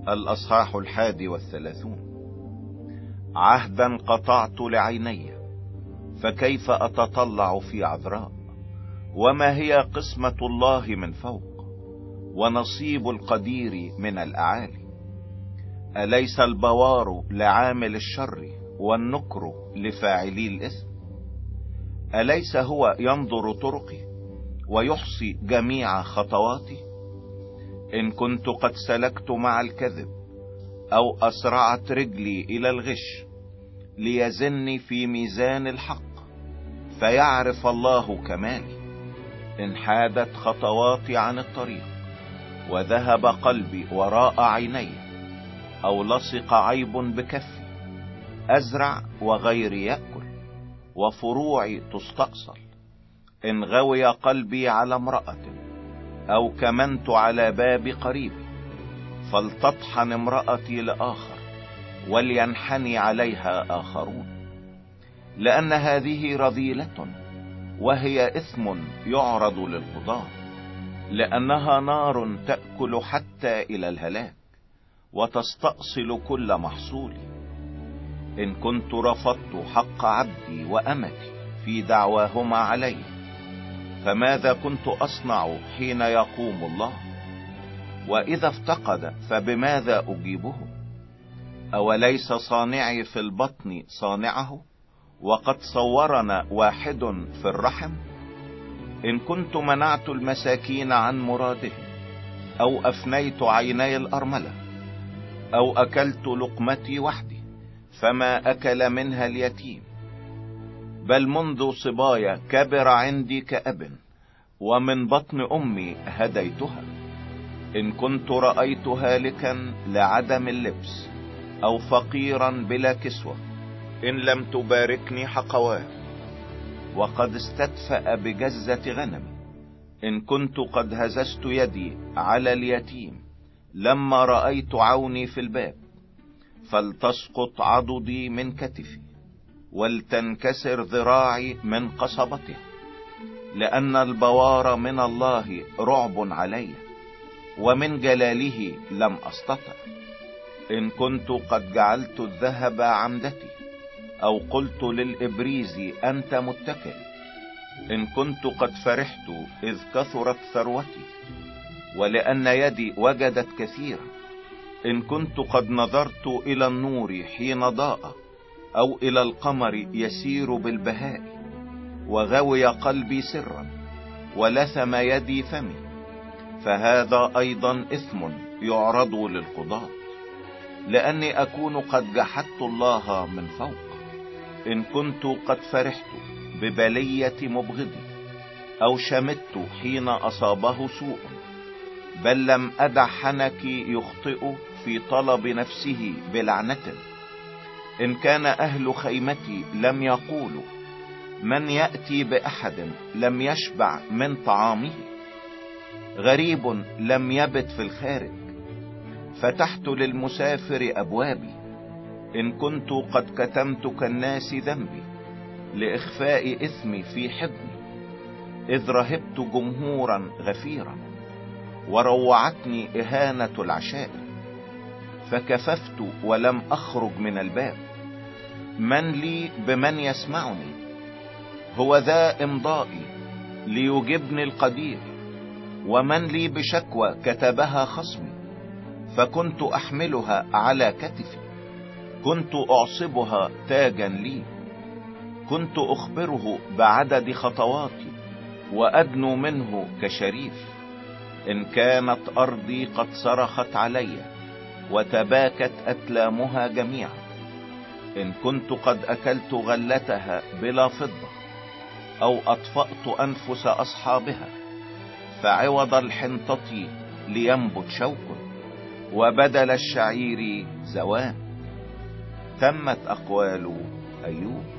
الأصحاح 31. عهدا قطعت لعيني، فكيف أتطلع في عذراء؟ وما هي قسمة الله من فوق، ونصيب القدير من الأعالي؟ أليس البوار لعامل الشر، والنكر لفاعلي الإثم؟ أليس هو ينظر طرقي ويحصي جميع خطواتي؟ إن كنت قد سلكت مع الكذب، أو أسرعت رجلي إلى الغش، ليزني في ميزان الحق، فيعرف الله كمالي. إن حادت خطواتي عن الطريق، وذهب قلبي وراء عيني، أو لصق عيب بكفي، أزرع وغيري يأكل، وفروعي تستأصل. إن غوي قلبي على امرأة، أو كمنت على باب قريبي، فلتطحن امرأتي لآخر، ولينحني عليها آخرون. لأن هذه رذيلة، وهي إثم يعرض للقضاء، لأنها نار تأكل حتى إلى الهلاك، وتستأصل كل محصولي. إن كنت رفضت حق عبدي وأمتي في دعواهما علي، فماذا كنت أصنع حين يقوم الله؟ وإذا افتقد فبماذا أجيبه؟ أوليس صانعي في البطن صانعه، وقد صورنا واحد في الرحم؟ إن كنت منعت المساكين عن مرادهم، أو أفنيت عيني الأرملة، أو أكلت لقمتي وحدي، فما أكل منها اليتيم. بل منذ صبايا كبر عندي كأب، ومن بطن أمي هديتها. إن كنت رأيت هالكا لعدم اللبس، أو فقيرا بلا كسوة، إن لم تباركني حقواه، وقد استدفأ بجزة غنمي. إن كنت قد هززت يدي على اليتيم لما رأيت عوني في الباب، فلتسقط عضدي من كتفي، ولتنكسر ذراعي من قصبته. لأن البوار من الله رعب علي، ومن جلاله لم أستطع. إن كنت قد جعلت الذهب عمدتي، أو قلت للإبريز أنت متكئ. إن كنت قد فرحت إذ كثرت ثروتي، ولأن يدي وجدت كثيرا. إن كنت قد نظرت إلى النور حين ضاء، أو إلى القمر يسير بالبهاء، وغوي قلبي سرا، ولثم يدي فمي، فهذا أيضا إثم يعرض للقضاء، لأني أكون قد جحدت الله من فوق. إن كنت قد فرحت ببلية مبغضي، أو شمت حين أصابه سوء، بل لم أدع حنكي يخطئ في طلب نفسه بلعنة. إن كان أهل خيمتي لم يقولوا، من يأتي بأحد لم يشبع من طعامه، غريب لم يبت في الخارج، فتحت للمسافر أبوابي. إن كنت قد كتمت كالناس ذنبي، لإخفاء إثمي في حضني، إذ رهبت جمهورا غفيرا، وروعتني إهانة العشائر، فكففت ولم أخرج من الباب. من لي بمن يسمعني؟ هو ذا إمضائي ليجبني القدير. ومن لي بشكوى كتبها خصمي، فكنت أحملها على كتفي. كنت أعصبها تاجا لي، كنت أخبره بعدد خطواتي، وأدنو منه كشريف. إن كانت أرضي قد صرخت علي، وتباكت أتلامها جميعا. إن كنت قد أكلت غلتها بلا فضة، أو أطفأت أنفس أصحابها، فعوض الحنطة لينبت شوك، وبدل الشعير زوان. تمت أقوال أيوب.